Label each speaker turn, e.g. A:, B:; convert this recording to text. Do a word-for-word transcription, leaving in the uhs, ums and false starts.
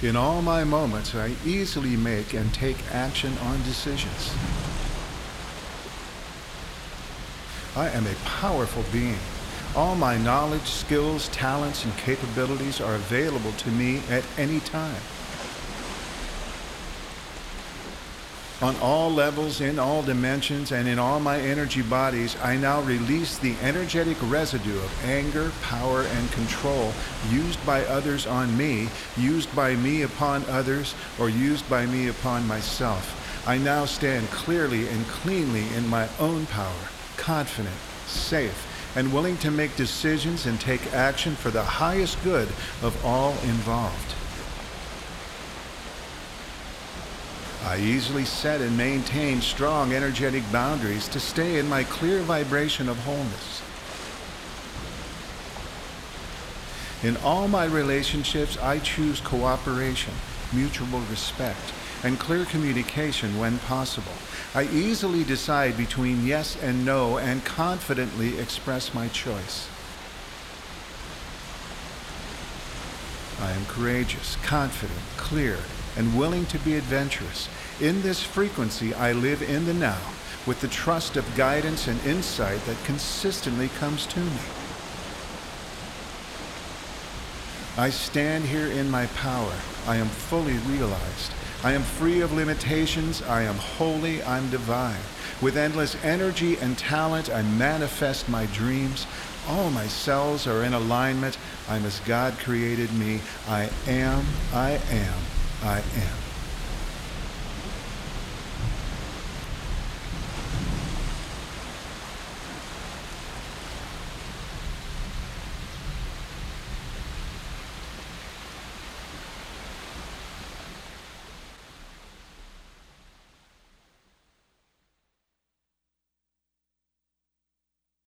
A: In all my moments, I easily make and take action on decisions. I am a powerful being. All my knowledge, skills, talents, and capabilities are available to me at any time. On all levels, in all dimensions, and in all my energy bodies, I now release the energetic residue of anger, power, and control used by others on me, used by me upon others, or used by me upon myself. I now stand clearly and cleanly in my own power, confident, safe, and willing to make decisions and take action for the highest good of all involved. I easily set and maintain strong energetic boundaries to stay in my clear vibration of wholeness. In all my relationships, I choose cooperation, mutual respect, and clear communication when possible. I easily decide between yes and no and confidently express my choice. I am courageous, confident, clear, and willing to be adventurous. In this frequency, I live in the now with the trust of guidance and insight that consistently comes to me. I stand here in my power. I am fully realized. I am free of limitations. I am holy. I'm divine. With endless energy and talent, I manifest my dreams. All my cells are in alignment. I'm as God created me. I am, I am, I am.